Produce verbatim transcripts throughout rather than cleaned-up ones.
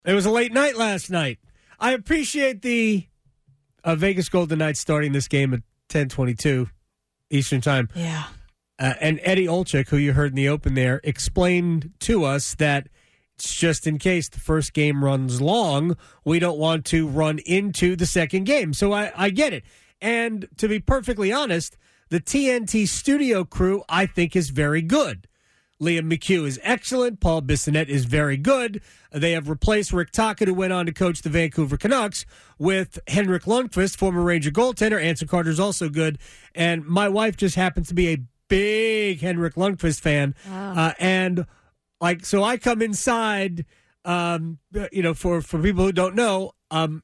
It was a late night last night. I appreciate the uh, Vegas Golden Knights starting this game at ten twenty-two Eastern Time. Yeah. Uh, and Eddie Olczyk, who you heard in the open there, explained to us that it's just in case the first game runs long, we don't want to run into the second game. So I, I get it. And to be perfectly honest, the T N T studio crew, I think, is very good. Liam McHugh is excellent. Paul Bissonnette is very good. They have replaced Rick Tocchet, who went on to coach the Vancouver Canucks, with Henrik Lundqvist, former Ranger goaltender. Anson Carter is also good. And my wife just happens to be a big Henrik Lundqvist fan. Wow. Uh, and, like, so I come inside, um, you know, for, for people who don't know, um,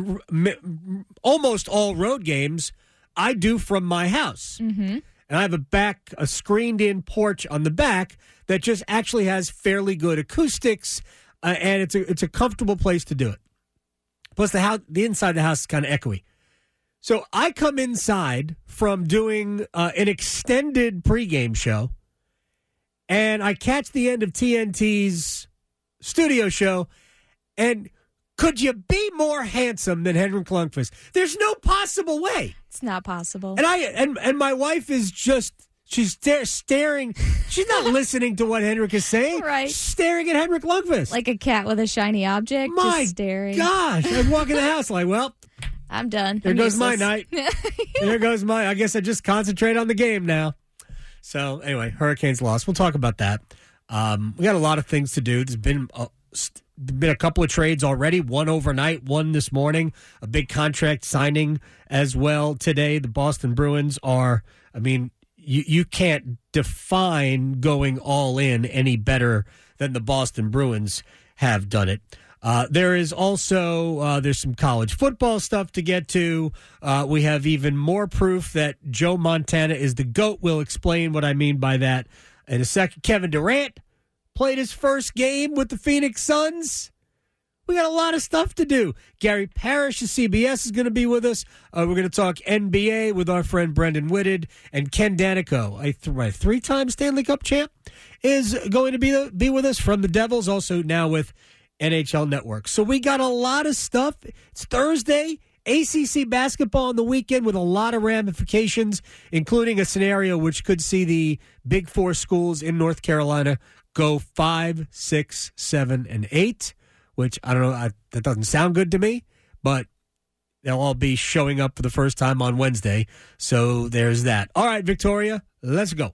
almost all road games I do from my house. Mm-hmm. And I have a back, a screened-in porch on the back that just actually has fairly good acoustics, uh, and it's a it's a comfortable place to do it. Plus, the house, the inside of the house is kind of echoey. So I come inside from doing uh, an extended pregame show, and I catch the end of T N T's studio show, and could you be more handsome than Henrik Lundqvist? There's no possible way. It's not possible. And I and and my wife is just she's stare, staring. She's not listening to what Henrik is saying. Right. She's staring at Henrik Lundqvist Like a cat with a shiny object. My just staring. gosh! I walk in the house like, well, I'm done. there I'm goes useless. my night. There goes my. I guess I just concentrate on the game now. So anyway, Hurricanes lost. We'll talk about that. Um, we got a lot of things to do. There's been a, been a couple of trades already. One overnight, one this morning. A big contract signing as well today. The Boston Bruins are. I mean, you you can't define going all in any better than the Boston Bruins have done it. Uh, there is also uh, there's some college football stuff to get to. Uh, we have even more proof that Joe Montana is the GOAT. We'll explain what I mean by that in a second. Kevin Durant played his first game with the Phoenix Suns. We got a lot of stuff to do. Gary Parrish of C B S is going to be with us. Uh, we're going to talk N B A with our friend Brendan Whitted. And Ken Danico, a th- three-time Stanley Cup champ, is going to be, be with us from the Devils, also now with N H L Network. So we got a lot of stuff. It's Thursday, A C C basketball on the weekend with a lot of ramifications, including a scenario which could see the Big Four schools in North Carolina go five, six, seven, and eight, which I don't know, I, that doesn't sound good to me, but they'll all be showing up for the first time on Wednesday. So there's that. All right, Victoria, let's go.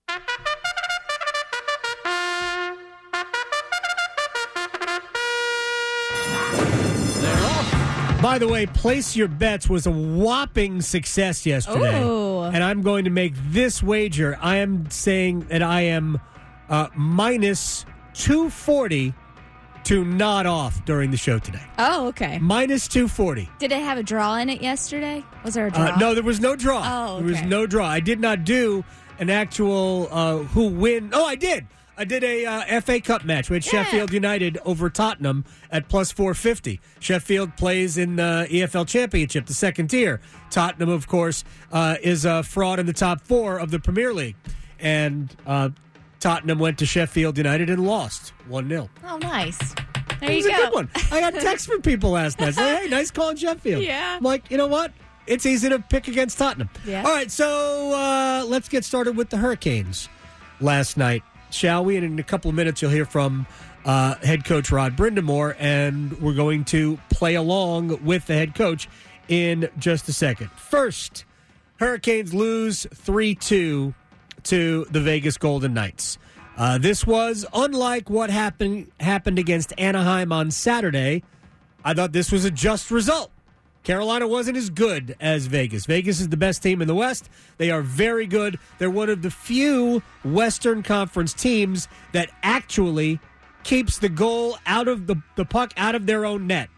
By the way, Place Your Bets was a whopping success yesterday. Ooh. And I'm going to make this wager. I am saying that I am uh, minus two forty to nod off during the show today. Oh, okay. Minus two forty. Did it have a draw in it yesterday? Was there a draw? Uh, no, there was no draw. Oh, okay. There was no draw. I did not do an actual uh, who win. Oh, I did. I did a uh, F A Cup match. We had Yeah. Sheffield United over Tottenham at plus four fifty. Sheffield plays in the E F L Championship, the second tier. Tottenham, of course, uh, is a fraud in the top four of the Premier League. And uh, Tottenham went to Sheffield United and lost one nil. Oh, nice. There It you was go. a good one. I got texts from people last night saying, hey, nice call in Sheffield. Yeah. I'm like, you know what? It's easy to pick against Tottenham. Yeah. All right, so uh, let's get started with the Hurricanes last night, shall we? And in a couple of minutes, you'll hear from uh, head coach Rod Brindamore, and we're going to play along with the head coach in just a second. First, Hurricanes lose three two to the Vegas Golden Knights. Uh, this was unlike what happened happened against Anaheim on Saturday. I thought this was a just result. Carolina wasn't as good as Vegas. Vegas is the best team in the West. They are very good. They're one of the few Western Conference teams that actually keeps the goal out of the, the puck out of their own net.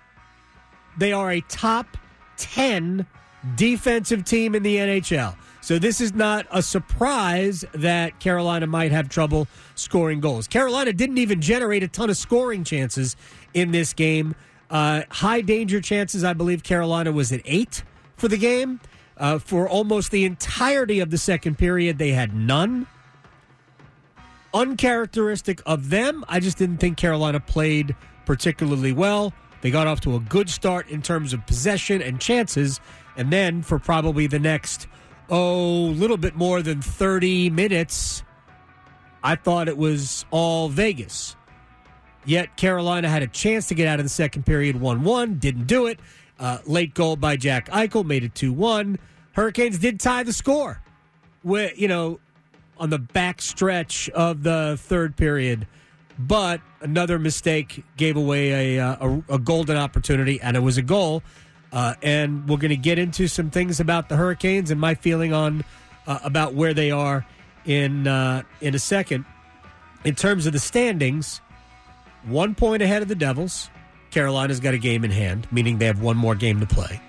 They are a top ten defensive team in the N H L. So this is not a surprise that Carolina might have trouble scoring goals. Carolina didn't even generate a ton of scoring chances in this game. Uh, high danger chances, I believe Carolina was at eight for the game. Uh, for almost the entirety of the second period, they had none. Uncharacteristic of them, I just didn't think Carolina played particularly well. They got off to a good start in terms of possession and chances. And then for probably the next, oh, little bit more than thirty minutes, I thought it was all Vegas. Yet Carolina had a chance to get out of the second period one one, didn't do it. Uh, late goal by Jack Eichel made it two one. Hurricanes did tie the score, with, you know, on the back stretch of the third period. But another mistake gave away a, a, a golden opportunity, and it was a goal. Uh, and we're going to get into some things about the Hurricanes and my feeling on uh, about where they are in uh, in a second. In terms of the standings, one point ahead of the Devils. Carolina's got a game in hand, meaning they have one more game to play.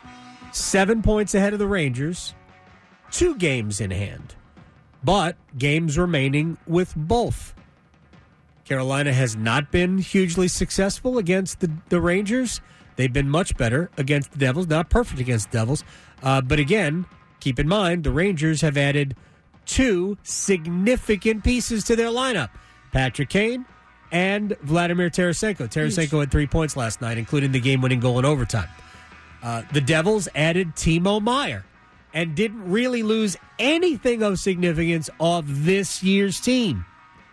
Seven points ahead of the Rangers, two games in hand, but games remaining with both. Carolina has not been hugely successful against the, the Rangers. They've been much better against the Devils, not perfect against the Devils. Uh, but again, keep in mind, the Rangers have added two significant pieces to their lineup. Patrick Kane and Vladimir Tarasenko. Tarasenko had three points last night, including the game-winning goal in overtime. Uh, the Devils added Timo Meier and didn't really lose anything of significance off this year's team.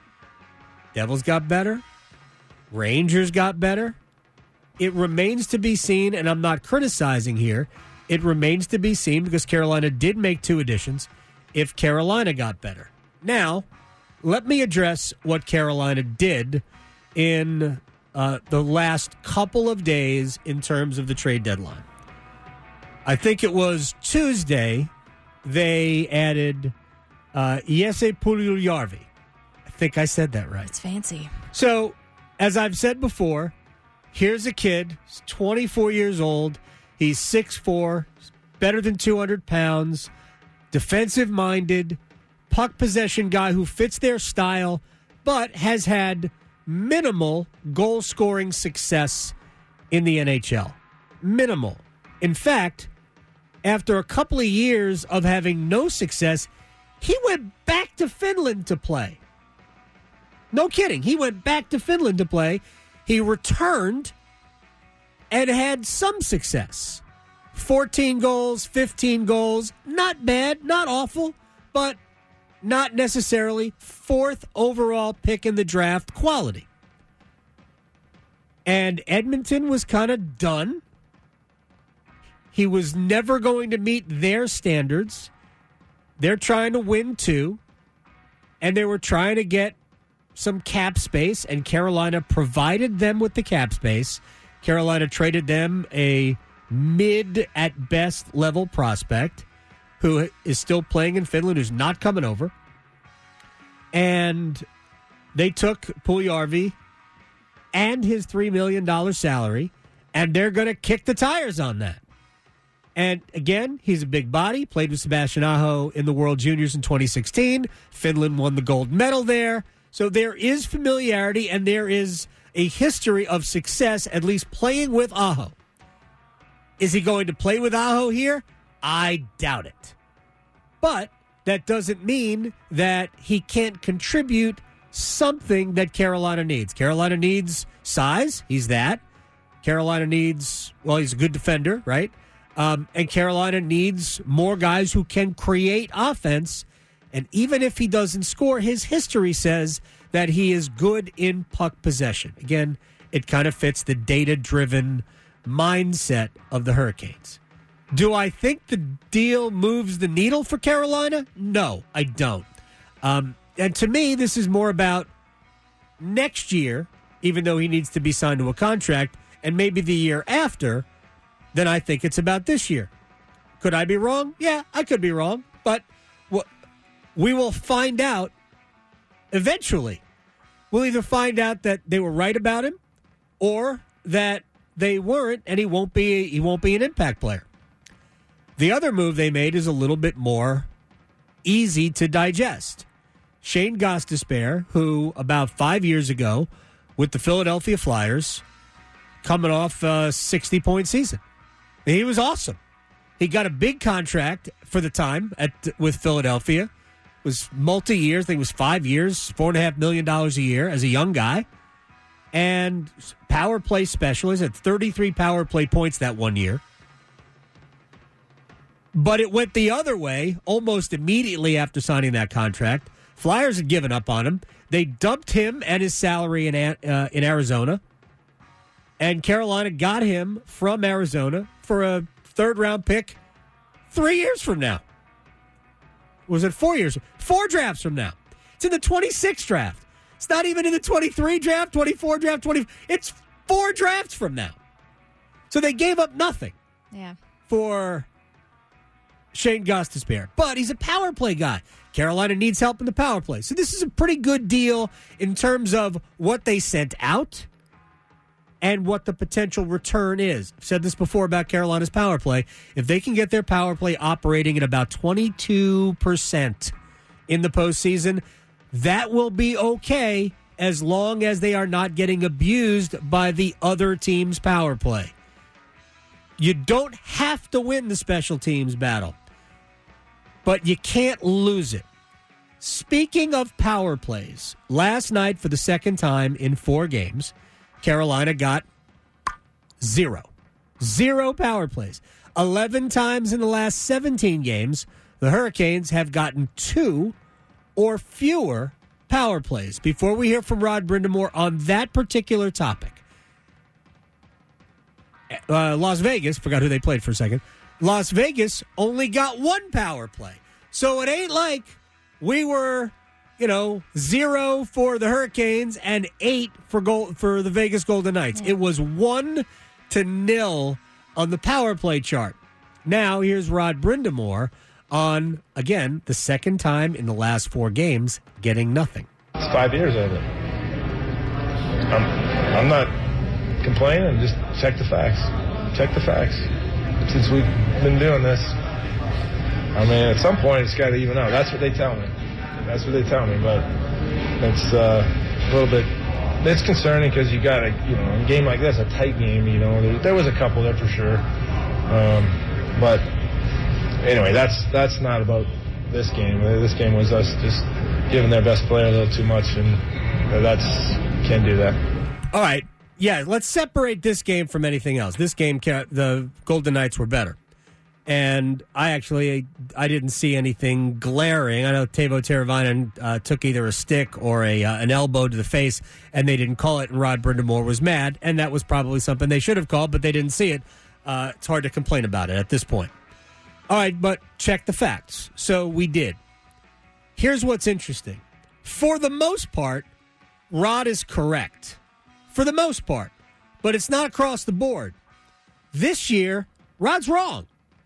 Devils got better. Rangers got better. It remains to be seen, and I'm not criticizing here, it remains to be seen because Carolina did make two additions if Carolina got better. Now, let me address what Carolina did in uh, the last couple of days in terms of the trade deadline. I think it was Tuesday they added uh, Jesse Puljujärvi. I think I said that right. It's fancy. So, as I've said before, here's a kid, he's twenty-four years old, he's six foot four, better than two hundred pounds, defensive-minded, puck possession guy who fits their style, but has had minimal goal-scoring success in the N H L. Minimal. In fact, after a couple of years of having no success, he went back to Finland to play. No kidding. He went back to Finland to play. He returned and had some success. fourteen goals, fifteen goals. Not bad, not awful, but not necessarily fourth overall pick in the draft quality. And Edmonton was kind of done. He was never going to meet their standards. They're trying to win too. And they were trying to get some cap space, and Carolina provided them with the cap space. Carolina traded them a mid at best level prospect who is still playing in Finland, who's not coming over. And they took Puljujärvi and his three million dollars salary, and they're going to kick the tires on that. And again, he's a big body, played with Sebastian Aho in the World Juniors in twenty sixteen. Finland won the gold medal there. So there is familiarity and there is a history of success, at least playing with Aho. Is he going to play with Aho here? I doubt it. But that doesn't mean that he can't contribute something that Carolina needs. Carolina needs size. He's that. Carolina needs, well, he's a good defender, right? Um, and Carolina needs more guys who can create offense. And even if he doesn't score, his history says that he is good in puck possession. Again, it kind of fits the data-driven mindset of the Hurricanes. Do I think the deal moves the needle for Carolina? No, I don't. Um, and to me, this is more about next year, even though he needs to be signed to a contract, and maybe the year after, than I think it's about this year. Could I be wrong? Yeah, I could be wrong. But what we will find out eventually. We'll either find out that they were right about him or that they weren't, and he won't be he won't be an impact player. The other move they made is a little bit more easy to digest. Shane Gostisbehere, who about five years ago with the Philadelphia Flyers, coming off a sixty-point season. He was awesome. He got a big contract for the time at with Philadelphia. It was multi-year. I think it was five years, four and a half million dollars a year as a young guy. and power play specialist at thirty-three power play points that one year. But it went the other way almost immediately after signing that contract. Flyers had given up on him. They dumped him and his salary in uh, in Arizona. And Carolina got him from Arizona for a third-round pick three years from now. Was it four years? Four drafts from now. It's in the twenty-six draft. It's not even in the twenty-three draft, twenty-four draft, twenty. It's four drafts from now. So they gave up nothing Yeah. for Shane Gostisbehere. But he's a power play guy. Carolina needs help in the power play. So this is a pretty good deal in terms of what they sent out and what the potential return is. I've said this before about Carolina's power play. If they can get their power play operating at about twenty-two percent in the postseason, that will be okay as long as they are not getting abused by the other team's power play. You don't have to win the special teams battle, but you can't lose it. Speaking of power plays, last night for the second time in four games, Carolina got zero. Zero power plays. eleven times in the last seventeen games, the Hurricanes have gotten two or fewer power plays. Before we hear from Rod Brind'Amour on that particular topic, uh, Las Vegas, forgot who they played for a second, Las Vegas only got one power play. So it ain't like we were, you know, zero for the Hurricanes and eight for gold, for the Vegas Golden Knights. It was one to nil on the power play chart. Now here's Rod Brind'Amour on, again, the second time in the last four games getting nothing. It's five years of it. I'm, I'm not complaining. Just check the facts. Check the facts. Since we've been doing this, I mean, at some point it's got to even out. That's what they tell me. That's what they tell me. But it's uh, a little bit. It's concerning because you got a, you know, a game like this, a tight game. You know, there, there was a couple there for sure. Um, but anyway, that's that's not about this game. This game was us just giving their best player a little too much, and that's can't do that. All right. Yeah, let's separate this game from anything else. This game, the Golden Knights were better. And I actually, I didn't see anything glaring. I know Teuvo Teravainen uh, took either a stick or a uh, an elbow to the face, and they didn't call it, and Rod Brind'Amour was mad, and that was probably something they should have called, but they didn't see it. Uh, it's hard to complain about it at this point. All right, but check the facts. So we did. Here's what's interesting. For the most part, Rod is correct. For the most part. But it's not across the board. This year, Rod's wrong.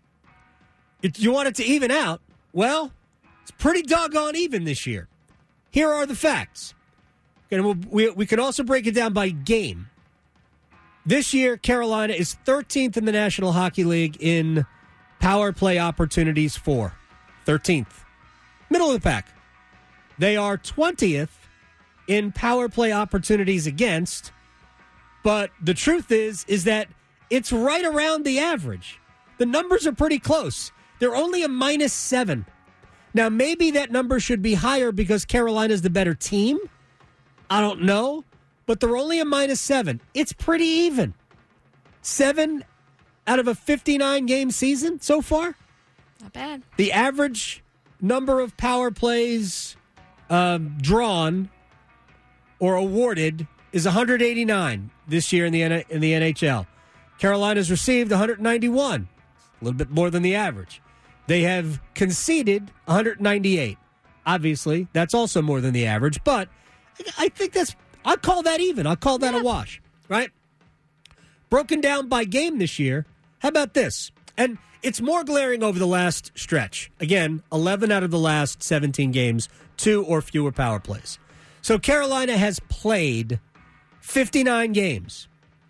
If you want it to even out, well, it's pretty doggone even this year. Here are the facts. And we'll, we, we can also break it down by game. This year, Carolina is thirteenth in the National Hockey League in power play opportunities for. thirteenth. Middle of the pack. They are twentieth in power play opportunities against. But the truth is, is that it's right around the average. The numbers are pretty close. They're only a minus seven. Now, maybe that number should be higher because Carolina's the better team. I don't know. But they're only a minus seven. It's pretty even. Seven out of a fifty-nine game season so far. Not bad. The average number of power plays um, drawn or awarded is one hundred eighty-nine this year in the in the N H L. Carolina's received one hundred ninety-one, a little bit more than the average. They have conceded one hundred ninety-eight. Obviously, that's also more than the average, but I think that's, I'll call that even. I'll call that yeah. a wash, right? Broken down by game this year, how about this? And it's more glaring over the last stretch. Again, eleven out of the last seventeen games, two or fewer power plays. So Carolina has played fifty-nine games.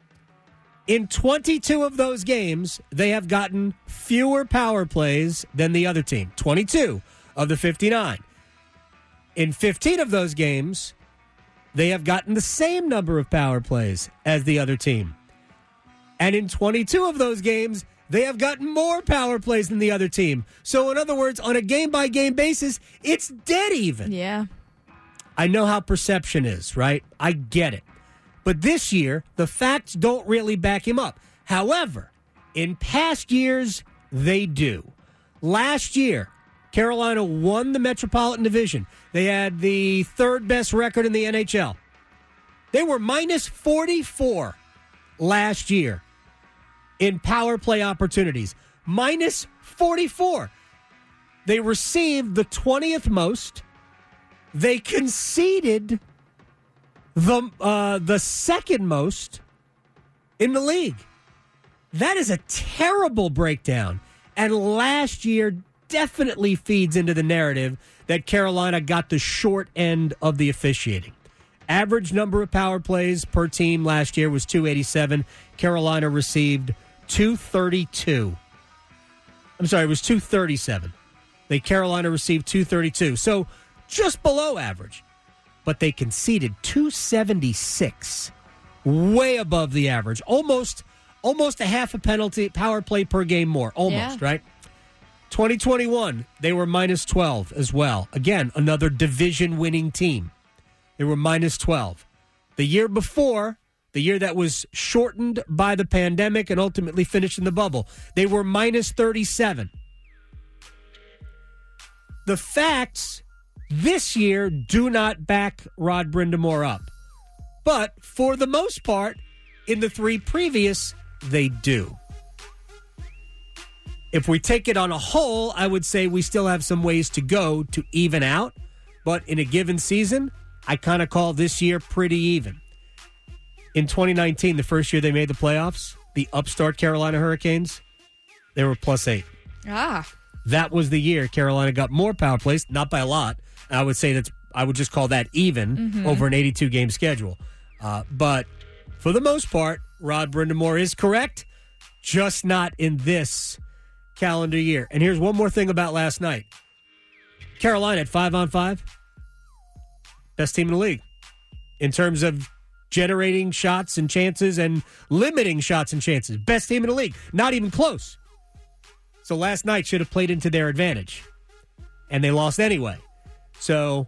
In twenty-two of those games, they have gotten fewer power plays than the other team. twenty-two of the fifty-nine. In fifteen of those games, they have gotten the same number of power plays as the other team. And in twenty-two of those games, they have gotten more power plays than the other team. So in other words, on a game-by-game basis, it's dead even. Yeah. I know how perception is, right? I get it. But this year, the facts don't really back him up. However, in past years, they do. Last year, Carolina won the Metropolitan Division. They had the third best record in the N H L. They were minus forty-four last year in power play opportunities. Minus forty-four. They received the twentieth most. They conceded the uh, the second most in the league. That is a terrible breakdown. And last year definitely feeds into the narrative that Carolina got the short end of the officiating. Average number of power plays per team last year was two eighty-seven. Carolina received two thirty-two. I'm sorry, it was two thirty-seven. They Carolina received two thirty-two. So just below average. But they conceded two seventy-six. Way above the average. Almost almost a half a penalty power play per game more. Almost, yeah. Right? twenty twenty-one, they were minus twelve as well. Again, another division-winning team. They were minus twelve. The year before, the year that was shortened by the pandemic and ultimately finished in the bubble, they were minus thirty-seven. The facts this year do not back Rod Brind'Amour up. But for the most part, in the three previous, they do. If we take it on a whole, I would say we still have some ways to go to even out. But in a given season, I kind of call this year pretty even. In twenty nineteen, the first year they made the playoffs, the upstart Carolina Hurricanes, they were plus eight. Ah. That was the year Carolina got more power plays, not by a lot. I would say that's, I would just call that even mm-hmm. over an eighty-two game schedule. Uh, but for the most part, Rod Brind'Amour is correct, just not in this calendar year. And here's one more thing about last night. Carolina at five on five, best team in the league in terms of generating shots and chances and limiting shots and chances. Best team in the league, not even close. So last night should have played into their advantage, and they lost anyway. So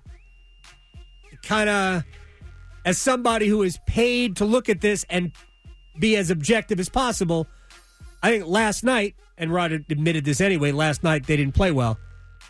kind of, as somebody who is paid to look at this and be as objective as possible, I think last night, and Rod admitted this anyway, last night they didn't play well.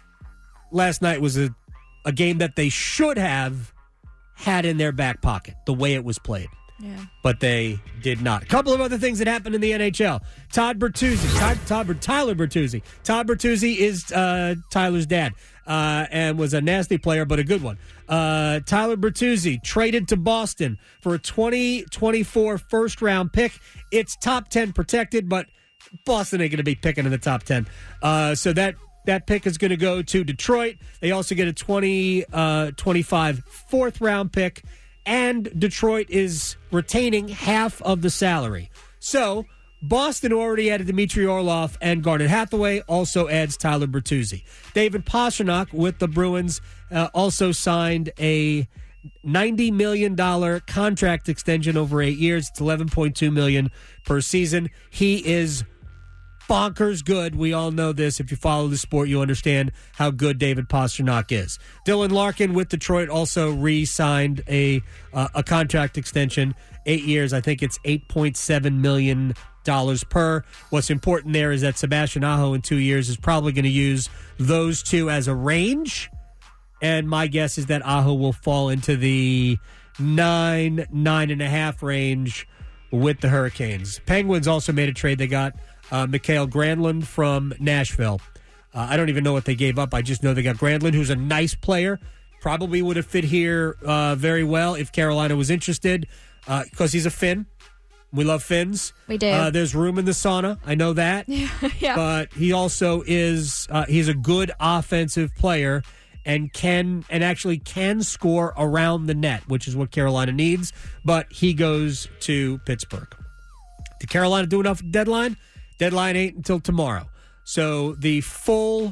Last night was a, a game that they should have had in their back pocket, the way it was played. Yeah. But they did not. A couple of other things that happened in the N H L. Todd Bertuzzi, Todd, Todd, Tyler Bertuzzi. Todd Bertuzzi is uh, Tyler's dad uh, and was a nasty player, but a good one. Uh, Tyler Bertuzzi traded to Boston for a twenty twenty-four first-round pick. It's top ten protected, but Boston ain't going to be picking in the top ten. Uh, so that that pick is going to go to Detroit. They also get a twenty twenty-five fourth-round pick. And Detroit is retaining half of the salary. So Boston already added Dmitry Orlov, and Garnet Hathaway also adds Tyler Bertuzzi. David Pastrnak with the Bruins uh, also signed a ninety million dollars contract extension over eight years. It's eleven point two million dollars per season. He is bonkers good. We all know this. If you follow the sport, you understand how good David Pastrnak is. Dylan Larkin with Detroit also re-signed a uh, a contract extension, eight years. I think it's eight point seven million dollars per. What's important there is that Sebastian Aho in two years is probably going to use those two as a range, and my guess is that Aho will fall into the nine, nine and a half range with the Hurricanes. Penguins also made a trade. They got Uh, Mikael Granlund from Nashville. Uh, I don't even know what they gave up. I just know they got Granlund, who's a nice player. Probably would have fit here uh, very well if Carolina was interested because uh, he's a Finn. We love Finns. We do. Uh, there's room in the sauna. I know that. yeah. But he also is uh, he's a good offensive player and can and actually can score around the net, which is what Carolina needs. But he goes to Pittsburgh. Did Carolina do enough deadline? Deadline ain't until tomorrow. So the full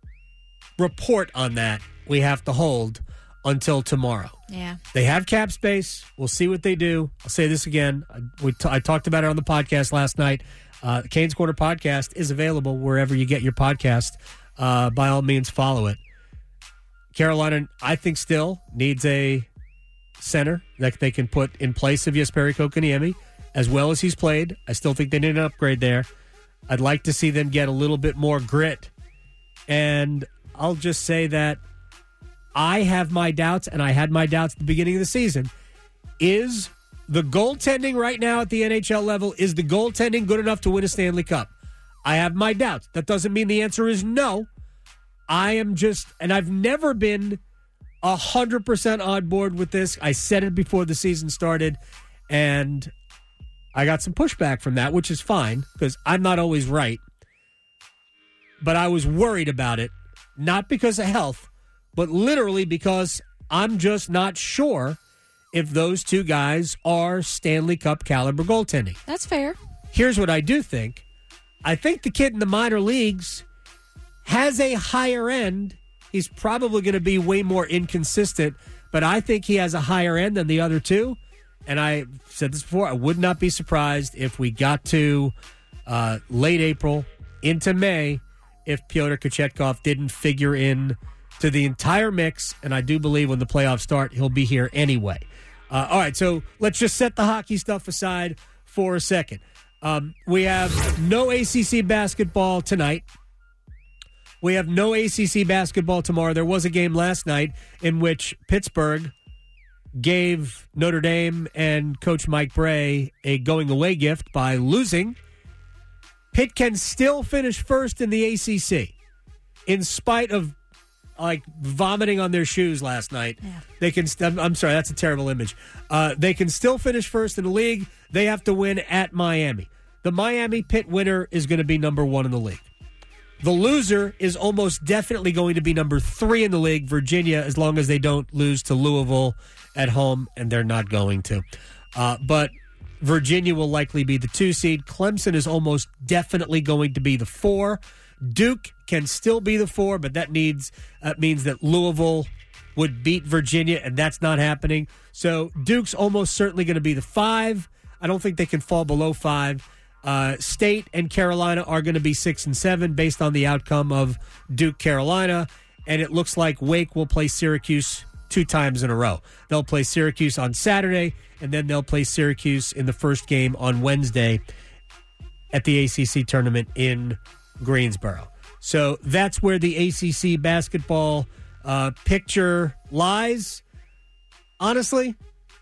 report on that we have to hold until tomorrow. Yeah. They have cap space. We'll see what they do. I'll say this again. I, we t- I talked about it on the podcast last night. Uh, the Canes Corner podcast is available wherever you get your podcast. Uh, by all means, follow it. Carolina, I think, still needs a center that they can put in place of Jesperi Kotkaniemi, as well as he's played. I still think they need an upgrade there. I'd like to see them get a little bit more grit. And I'll just say that I have my doubts, and I had my doubts at the beginning of the season. Is the goaltending right now at the N H L level, is the goaltending good enough to win a Stanley Cup? I have my doubts. That doesn't mean the answer is no. I am just, and I've never been one hundred percent on board with this. I said it before the season started, and I got some pushback from that, which is fine, because I'm not always right. But I was worried about it, not because of health, but literally because I'm just not sure if those two guys are Stanley Cup caliber goaltending. That's fair. Here's what I do think. I think the kid in the minor leagues has a higher end. He's probably going to be way more inconsistent, but I think he has a higher end than the other two. And I said this before, I would not be surprised if we got to uh, late April into May if Pyotr Kochetkov didn't figure in to the entire mix. And I do believe when the playoffs start, he'll be here anyway. Uh, all right, so let's just set the hockey stuff aside for a second. Um, we have no A C C basketball tonight. We have no A C C basketball tomorrow. There was a game last night in which Pittsburgh gave Notre Dame and Coach Mike Bray a going-away gift by losing. Pitt can still finish first in the A C C in spite of like vomiting on their shoes last night. Yeah. They can. St- I'm sorry, that's a terrible image. Uh, they can still finish first in the league. They have to win at Miami. The Miami Pitt winner is going to be number one in the league. The loser is almost definitely going to be number three in the league, Virginia, as long as they don't lose to Louisville at home, and they're not going to. Uh, but Virginia will likely be the two seed. Clemson is almost definitely going to be the four. Duke can still be the four, but that needs uh, means that Louisville would beat Virginia, and that's not happening. So Duke's almost certainly going to be the five. I don't think they can fall below five. Uh, State and Carolina are going to be six and seven based on the outcome of Duke Carolina, and it looks like Wake will play Syracuse two times in a row. They'll play Syracuse on Saturday, and then they'll play Syracuse in the first game on Wednesday at the A C C tournament in Greensboro. So that's where the A C C basketball uh, picture lies. Honestly,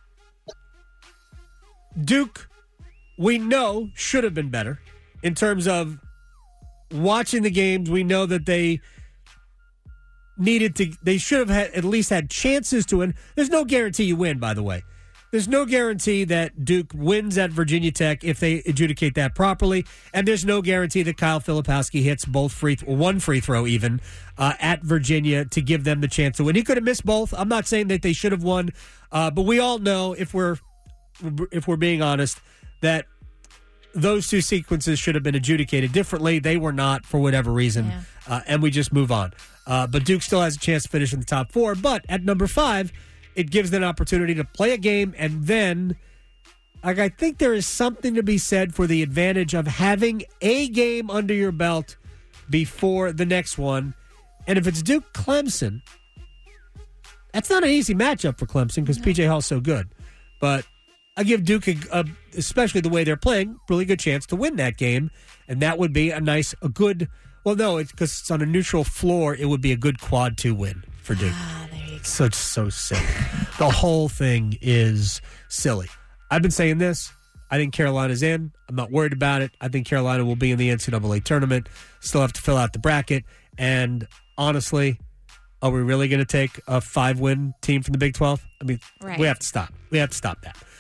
Duke, we know, should have been better in terms of watching the games. We know that they needed to, they should have had, at least had chances to win. There's no guarantee you win, by the way. There's no guarantee that Duke wins at Virginia Tech if they adjudicate that properly, and there's no guarantee that Kyle Filipowski hits both free, th- one free throw even uh, at Virginia to give them the chance to win. He could have missed both. I'm not saying that they should have won, uh, but we all know, if we're if we're being honest, that those two sequences should have been adjudicated differently. They were not, for whatever reason, yeah. uh, and we just move on. Uh, but Duke still has a chance to finish in the top four. But at number five, it gives them an opportunity to play a game, and then like, I think there is something to be said for the advantage of having a game under your belt before the next one. And if it's Duke Clemson, that's not an easy matchup for Clemson because no. P J Hall's so good. But I give Duke, a, a, especially the way they're playing, really good chance to win that game, and that would be a nice, a good. Well, no, it's because it's on a neutral floor. It would be a good quad two win for Duke. Ah, there you go. So it's so silly. The whole thing is silly. I've been saying this. I think Carolina's in. I'm not worried about it. I think Carolina will be in the N C double A tournament. Still have to fill out the bracket. And honestly, are we really going to take a five-win team from the Big twelve? I mean, right. we have to stop. We have to stop that.